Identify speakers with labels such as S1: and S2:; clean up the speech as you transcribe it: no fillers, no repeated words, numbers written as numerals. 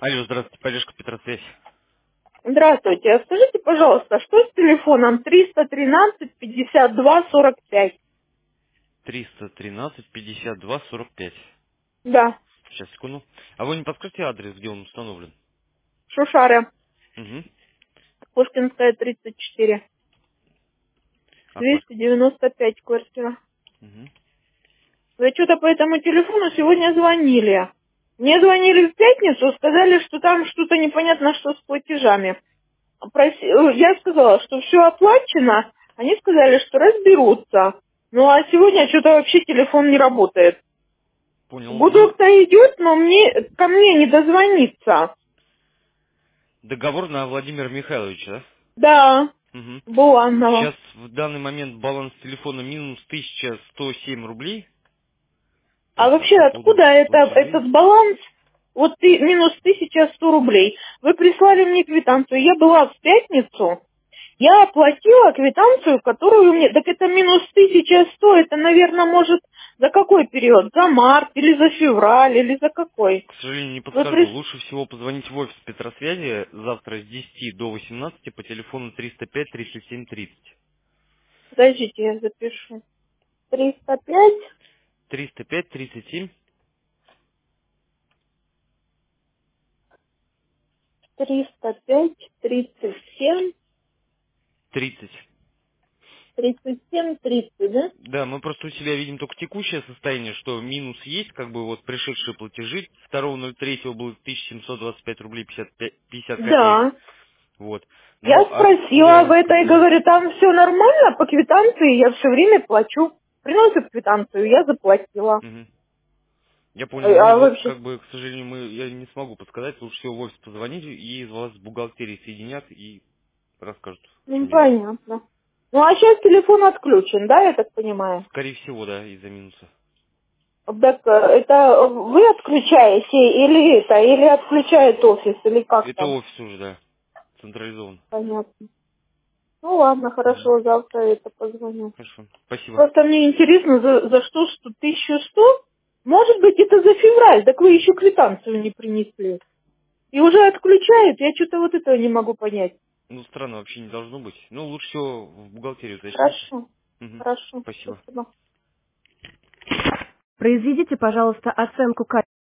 S1: Алло, здравствуйте, Полежка, Петросвязь.
S2: Здравствуйте. А скажите, пожалуйста, что с телефоном 313 52 45?
S1: 313 52 45.
S2: Да,
S1: Сейчас, секунду. А вы не подскажете адрес, где он установлен?
S2: Шушара,
S1: Угу.
S2: Пушкинская, 34.
S1: Акват.
S2: 295 квартира.
S1: Угу.
S2: Вы что-то по этому телефону сегодня звонили. Мне звонили в пятницу, сказали, что там что-то непонятно, что с платежами. Я сказала, что все оплачено. Они сказали, что разберутся. Ну а сегодня что-то вообще телефон не работает.
S1: Понял. Ну,
S2: Гудок-то идет, но ко мне не дозвониться.
S1: договор на Владимира Михайловича,
S2: Да,
S1: да? Угу.
S2: Буланова.
S1: Сейчас в данный момент баланс телефона минус 1107 рублей.
S2: А
S1: Так, а
S2: вообще
S1: по поводу
S2: откуда
S1: платежей?
S2: этот баланс? Вот минус 1100 рублей. Вы прислали мне квитанцию. Я была в пятницу. Я оплатила квитанцию, которую мне... Так это минус 1100. Это, наверное, может за какой период? За март или за февраль или за какой?
S1: К сожалению, не
S2: Вы
S1: подскажу.
S2: прис...
S1: Лучше всего позвонить в офис Петросвязи завтра с 10 до 18 по телефону 305 37 30.
S2: Подождите, я запишу. 305,
S1: 305 37
S2: 305, 37,
S1: 30.
S2: 37, 30, да?
S1: Да, мы просто у себя видим только текущее состояние, что минус есть, как бы вот пришедшие платежи. 2.03 было 1725 рублей 50 копеек.
S2: Да.
S1: Вот.
S2: Я
S1: Ну, а
S2: спросила об
S1: по, как
S2: этой,
S1: бы,
S2: говорю, там все нормально по квитанции, я все время плачу. Приносят квитанцию, я заплатила.
S1: мгм. Я понял. Ну,
S2: А
S1: вот,
S2: вообще,
S1: как бы, к сожалению, я не смогу подсказать. Лучше всего в офис позвонить, и вас с бухгалтерией соединят и расскажут, в
S2: ну
S1: чем дело.
S2: понятно. Ну а сейчас телефон отключен, да, я так понимаю?
S1: Скорее всего, да, из-за минуса.
S2: Так это вы отключаете или отключает офис, или как
S1: Это
S2: там?
S1: офис уже, да, централизован.
S2: Понятно. Ну ладно,
S1: Мгм.
S2: хорошо, завтра это позвоню.
S1: Хорошо. Спасибо.
S2: Просто мне интересно, за что 1100? Может быть, это за февраль, так вы еще квитанцию не принесли. И уже отключают, я что-то вот этого не могу понять.
S1: Ну, странно вообще не должно быть. Ну, лучше всего в бухгалтерию уточните.
S2: Хорошо,
S1: Мгм.
S2: хорошо,
S1: Спасибо.
S2: спасибо.
S3: Произведите, пожалуйста, оценку качества.